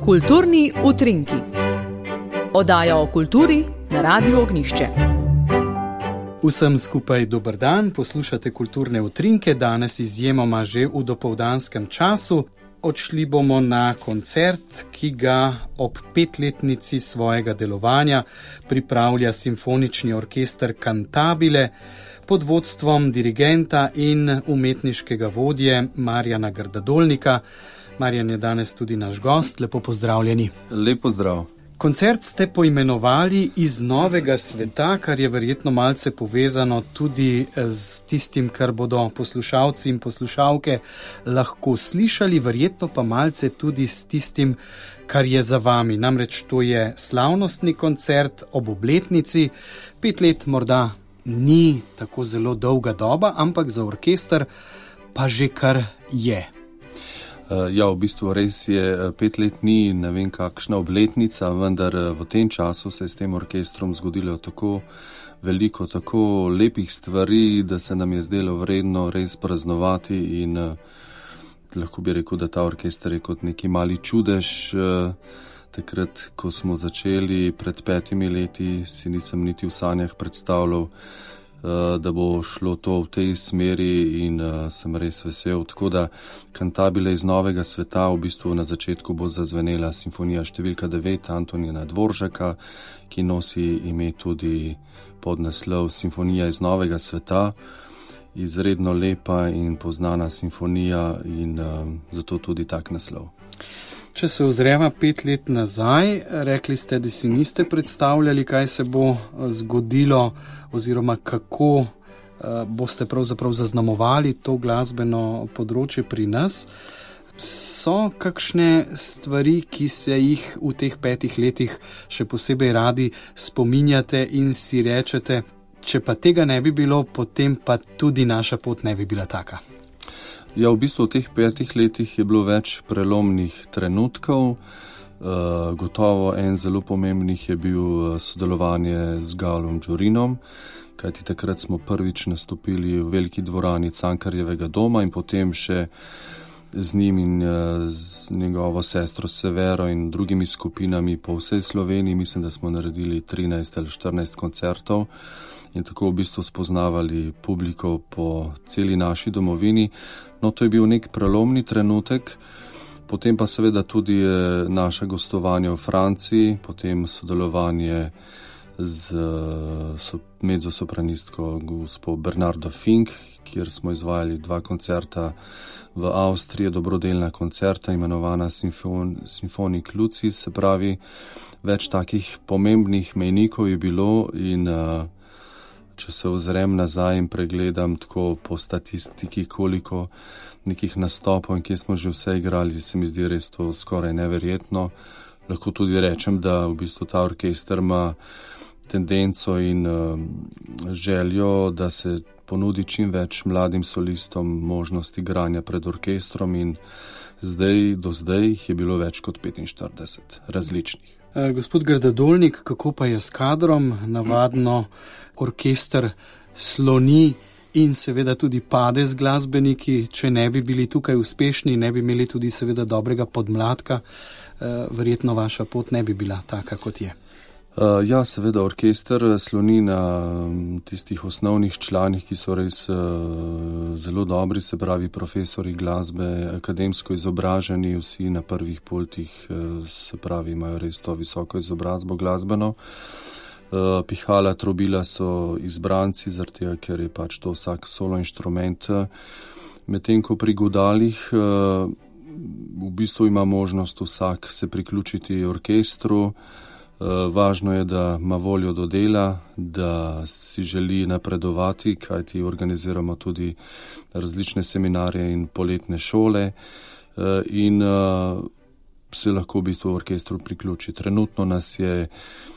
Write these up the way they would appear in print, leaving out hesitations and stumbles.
Kulturni utrinki. Oddaja o kulturi na Radiu Ognjišče. Vsem skupaj dober dan, poslušate Kulturne utrinke, danes izjemoma že v dopoldanskem času. Odšli bomo na koncert, ki ga ob 5-letnici svojega delovanja pripravlja Simfonični orkester Cantabile pod vodstvom dirigenta in umetniškega vodje Marjana Grdadolnika. Marjan je danes tudi naš gost, lepo pozdravljeni. Lep pozdrav. Koncert ste poimenovali Iz novega sveta, kar je verjetno malce povezano tudi z tistim, kar bodo poslušalci in poslušalke lahko slišali, verjetno pa malce tudi s tistim, kar je za vami. Namreč to je slavnostni koncert ob obletnici. 5 let morda ni tako zelo dolga doba, ampak za orkester pa že kar je. Ja, v bistvu res je 5 let ni ne vem kakšna obletnica, vendar v tem času se je s tem orkestrom zgodilo tako veliko, tako lepih stvari, da se nam je zdelo vredno res praznovati in lahko bi rekel, da ta orkester je kot neki mali čudež. Takrat, ko smo začeli pred 5 leti, si nisem niti v sanjah predstavljal, da bo šlo to v tej smeri in sem res vesel. Tako da Cantabile iz novega sveta, v bistvu na začetku bo zazvenela simfonija številka 9 Antonina Dvoržaka, ki nosi ime tudi pod naslov Simfonija iz novega sveta. Izredno lepa in poznana simfonija in zato tudi tak naslov. Če se ozreva 5 let nazaj, rekli ste, da si niste predstavljali, kaj se bo zgodilo oziroma kako boste pravzaprav zaznamovali to glasbeno področje pri nas. So kakšne stvari, ki se jih v teh 5 letih še posebej radi spominjate in si rečete, če pa tega ne bi bilo, potem pa tudi naša pot ne bi bila taka? Ja, v bistvu v teh 5 letih je bilo več prelomnih trenutkov. Gotovo en zelo pomembnih je bil sodelovanje z Galom Đurinom, kajti takrat smo prvič nastopili v veliki dvorani Cankarjevega doma in potem še z njim in z njegovo sestro Severo in drugimi skupinami po vsej Sloveniji. Mislim, da smo naredili 13 ali 14 koncertov in tako v bistvu spoznavali publiko po celi naši domovini. No, to je bil nek prelomni trenutek, potem pa seveda tudi naše gostovanje v Franciji, potem sodelovanje z mezzosopranistko gospo Bernardo Fink, kjer smo izvajali 2 koncerta v Avstriji, dobrodelna koncerta, imenovana Symphonic Lucis, se pravi, več takih pomembnih mejnikov je bilo in če se ozrem nazaj in pregledam tako po statistiki, koliko nekih nastopov in kje smo že vse igrali, se mi zdi res to skoraj neverjetno. Lahko tudi rečem, da v bistvu ta orkester ima tendenco in željo, da se ponudi čim več mladim solistom možnost igranja pred orkestrom in do zdaj jih je bilo več kot 45 različnih. Gospod Grdadolnik, kako pa je s kadrom? Navadno orkester sloni in seveda tudi pade z glasbeniki. Če ne bi bili tukaj uspešni, ne bi imeli tudi seveda dobrega podmladka, verjetno vaša pot ne bi bila taka, kot je. Ja, seveda orkester sloni na tistih osnovnih članih, ki so res zelo dobri, se pravi profesori glasbe, akademsko izobraženi, vsi na prvih pultih, se pravi, imajo res to visoko izobrazbo glasbeno. Pihala, trobila so izbranci, zaradi tega, ker je pač to vsak solo inštrument. Medtem ko pri godalih v bistvu ima možnost vsak se priključiti orkestru. Važno je, da ima voljo do dela, da si želi napredovati, kajti organiziramo tudi različne seminarje in poletne šole in se lahko v bistvu v orkestru priključi. Trenutno nas je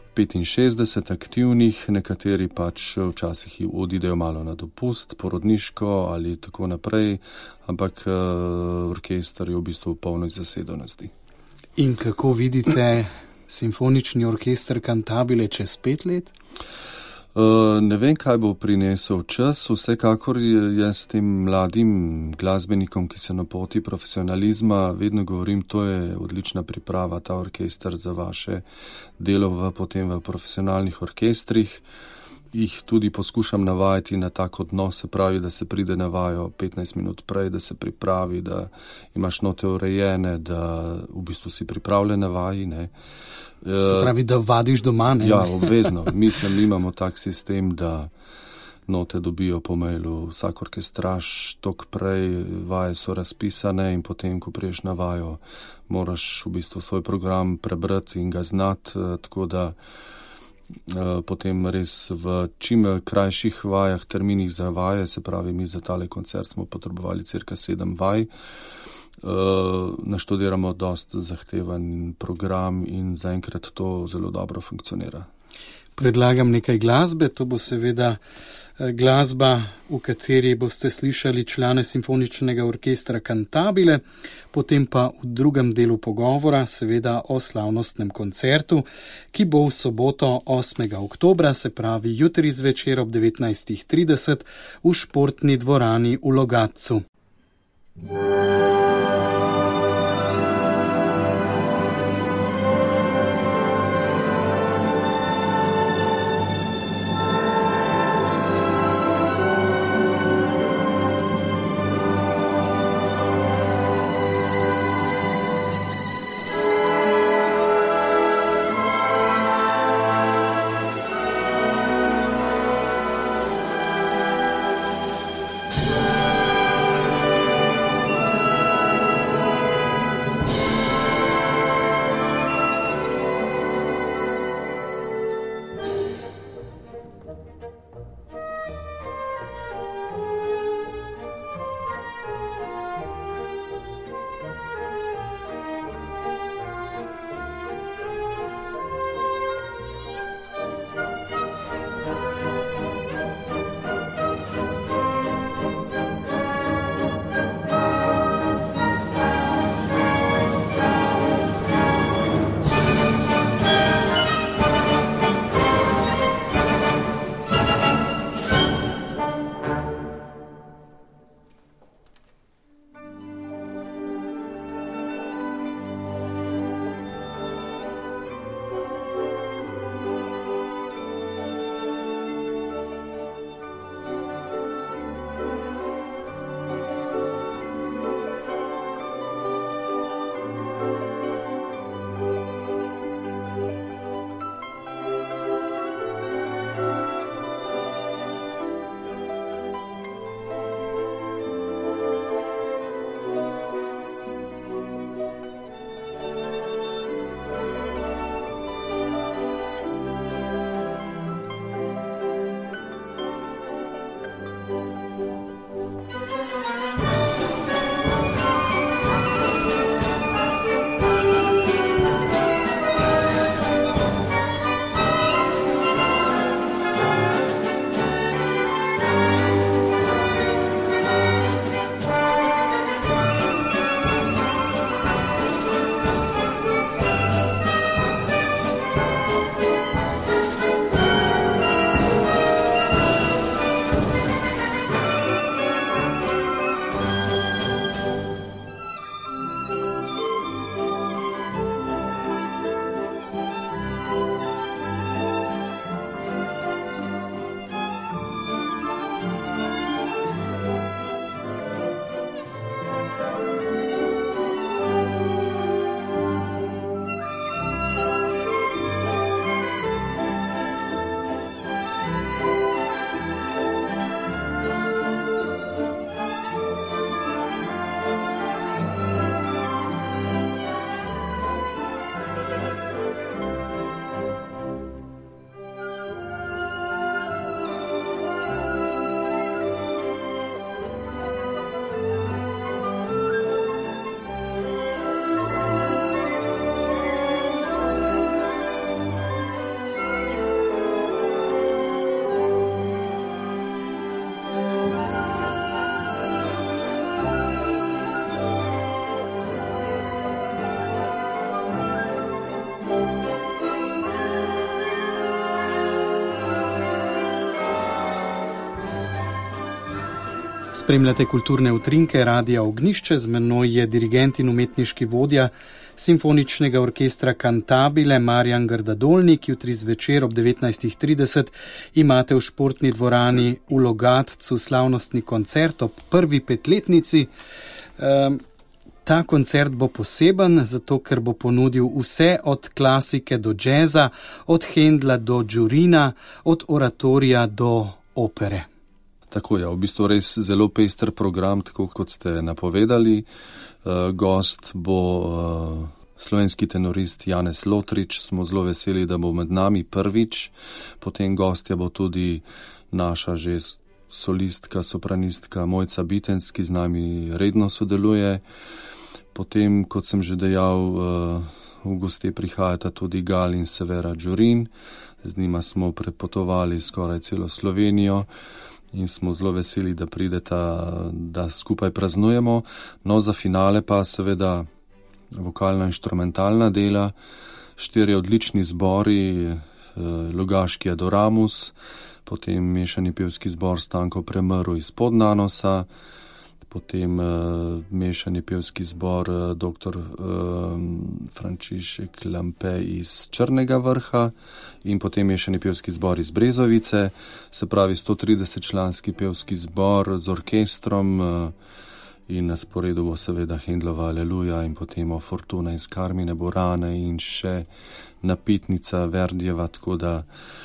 65 aktivnih, nekateri pač včasih odidejo malo na dopust, porodniško ali tako naprej, ampak orkester je v bistvu v polni zasedenosti. In kako vidite Simfonični orkester Cantabile čez 5 let? Ne vem, kaj bo prinesel čas, vsekakor je s tem mladim glasbenikom, ki se napoti profesionalizma, vedno govorim, to je odlična priprava, ta orkester za vaše delo potem v profesionalnih orkestrih. Jih tudi poskušam navajati na tak odnos, se pravi, da se pride na vajo 15 minut prej, da se pripravi, da imaš note urejene, da v bistvu si pripravljen na vaji, ne. Se pravi, da vadiš doma, ne? Ja, obvezno. Mislim, imamo tak sistem, da note dobijo po mailu vsak orkestraž, tok prej, vaje so razpisane in potem, ko priješ na vajo, moraš v bistvu svoj program prebrati in ga znati, tako da potem res v čim krajših vajah, terminih za vaje, se pravi, mi za tale koncert smo potrebovali cirka 7 vaj, naštudiramo dost zahteven program in zaenkrat to zelo dobro funkcionira. Predlagam nekaj glasbe, to bo seveda glasba, v kateri boste slišali člane simfoničnega orkestra Cantabile, potem pa v drugem delu pogovora seveda o slavnostnem koncertu, ki bo v soboto 8. oktobra, se pravi jutri zvečer ob 19:30 v športni dvorani v Logatcu. Spremljate kulturne utrinke Radia Ognjišče, z menoj je dirigent in umetniški vodja Simfoničnega orkestra Cantabile Marjan Grdadolnik. Jutri zvečer ob 19:30 imate v športni dvorani v Logatcu slavnostni koncert ob prvi petletnici. Ta koncert bo poseben, zato ker bo ponudil vse od klasike do džeza, od Händla do Džurina, od oratorija do opere. Tako je, v bistvu res zelo pester program, tako kot ste napovedali. Gost bo slovenski tenorist Janez Lotrič, smo zelo veseli, da bo med nami prvič. Potem gostja bo tudi naša že solistka, sopranistka Mojca Bitenc, ki z nami redno sodeluje. Potem, kot sem že dejal, v goste prihajata tudi Gal in Severa Džurin. Z njima smo prepotovali skoraj celo Slovenijo in smo zelo veseli, da prideta, da skupaj praznujemo. No, za finale pa seveda vokalno-inštrumentalna dela, 4 odlični zbori, Logaški Adoramus, potem mešani pevski zbor Stanko Premrl iz Podnanosa, potem mešani pevski zbor dr. Frančišek Lampe iz Črnega Vrha in potem mešani pevski zbor iz Brezovice, se pravi 130-članski pevski zbor z orkestrom in na sporedu bo seveda Händlova Aleluja in potem o Fortuna iz Carmine Burane in še napitnica Verdijeva, tako da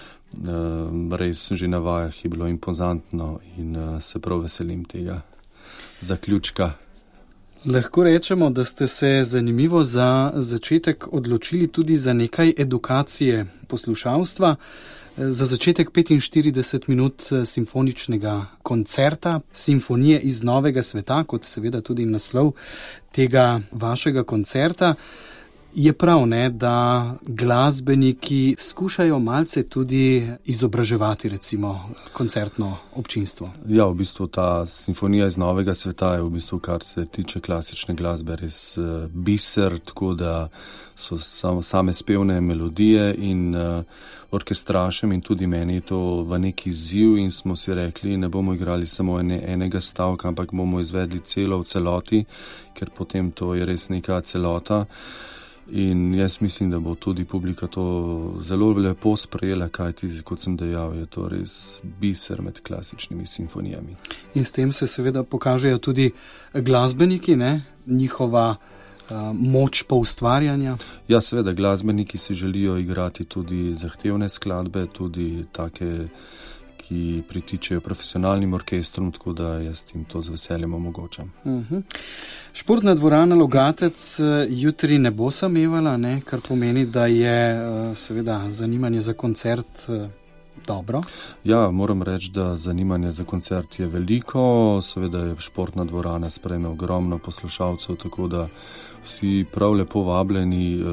res že na vajah je bilo impozantno in se prav veselim tega zaključka. Lahko rečemo, da ste se zanimivo za začetek odločili tudi za nekaj edukacije poslušalstva. Za začetek 45 minut simfoničnega koncerta, Simfonije iz novega sveta, kot seveda tudi naslov tega vašega koncerta. Je prav, ne, da glasbeniki skušajo malce tudi izobraževati, recimo, koncertno občinstvo. Ja, v bistvu ta Simfonija iz novega sveta je v bistvu, kar se tiče klasične glasbe, res biser, tako da so same spevne melodije in orkestrašem in tudi meni je to v neki izziv in smo si rekli, ne bomo igrali samo enega stavka, ampak bomo izvedli celo v celoti, ker potem to je res neka celota. In jaz mislim, da bo tudi publika to zelo lepo sprejela, kajti, kot sem dejal, je to res biser med klasičnimi simfonijami. In s tem se seveda pokažejo tudi glasbeniki, ne? Njihova moč poustvarjanja. Ja, seveda, glasbeniki si želijo igrati tudi zahtevne skladbe, tudi take, ki pritičejo profesionalnim orkestrom, tako da jaz jim to z veseljem omogočam. Športna dvorana Logatec jutri ne bo samevala, ne? Kar pomeni, da je seveda zanimanje za koncert dobro. Ja, moram reči, da zanimanje za koncert je veliko, seveda je športna dvorana sprejme ogromno poslušalcev, tako da vsi prav lepo vabljeni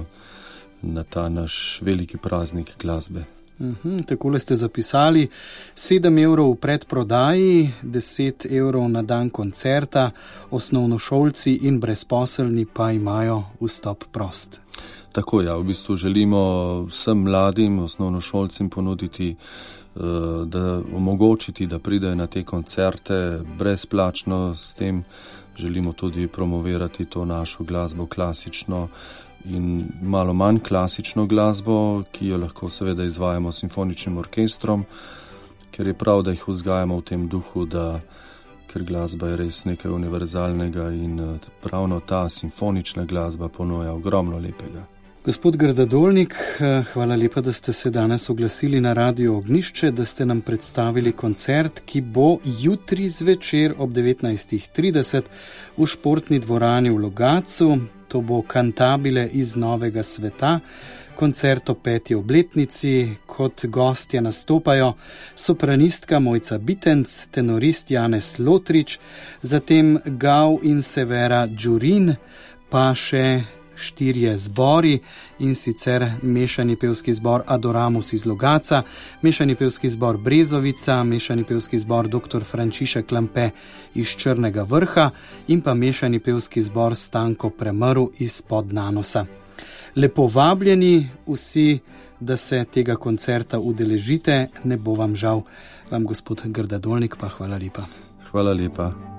na ta naš veliki praznik glasbe. Takole ste zapisali, 7 evrov v predprodaji, 10 evrov na dan koncerta, osnovnošolci in brezposelni pa imajo vstop prost. Tako ja, v bistvu želimo vsem mladim osnovnošolcem ponuditi, da omogočiti, da pridejo na te koncerte brezplačno, s tem želimo tudi promovirati to našo glasbo klasično in malo manj klasično glasbo, ki jo lahko seveda izvajamo s simfoničnim orkestrom, ker je prav, da jih vzgajamo v tem duhu, da ker glasba je res nekaj univerzalnega in pravno ta simfonična glasba ponuja ogromno lepega. Gospod Grdadolnik, hvala lepa, da ste se danes oglasili na Radio Ognjišče, da ste nam predstavili koncert, ki bo jutri zvečer ob 19:30 v športni dvorani v Logatcu. To bo Cantabile iz novega sveta. Koncert o 5. obletnici, kot gostje nastopajo sopranistka Mojca Bitenc, tenorist Janez Lotrič, zatem Gal in Severa Džurin, pa še 4 zbori, in sicer mešani pevski zbor Adoramus iz Logatca, mešani pevski zbor Brezovica, mešani pevski zbor dr. Frančišek Lampe iz Črnega Vrha in pa mešani pevski zbor Stanko Premrl iz Podnanosa. Lepo vabljeni vsi, da se tega koncerta udeležite, ne bo vam žal. Vam, gospod Grdadolnik, pa hvala lepa. Hvala lepa.